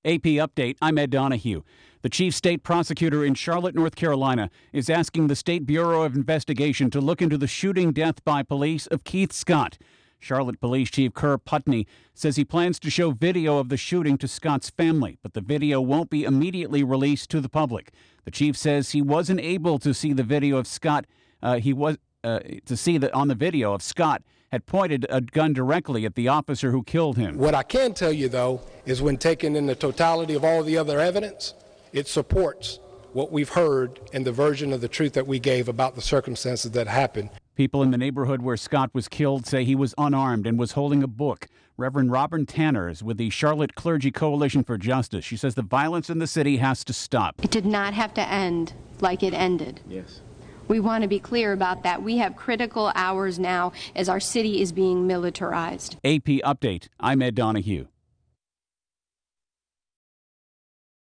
AP Update, I'm Ed Donahue. The chief state prosecutor in Charlotte, North Carolina, is asking the State Bureau of Investigation to look into the shooting death by police of Keith Scott. Charlotte Police Chief Kerr Putney says he plans to show video of the shooting to Scott's family, but the video won't be immediately released to the public. The chief says he wasn't able to see the video of Scott. To see that on the video of Scott had pointed a gun directly at the officer who killed him. What I can tell you, though, is when taken in the totality of all the other evidence, it supports what we've heard and the version of the truth that we gave about the circumstances that happened. People in the neighborhood where Scott was killed say he was unarmed and was holding a book. Reverend Robin Tanner is with the Charlotte Clergy Coalition for Justice. She says the violence in the city has to stop. It did not have to end like it ended. Yes. We want to be clear about that. We have critical hours now as our city is being militarized. AP Update, I'm Ed Donahue.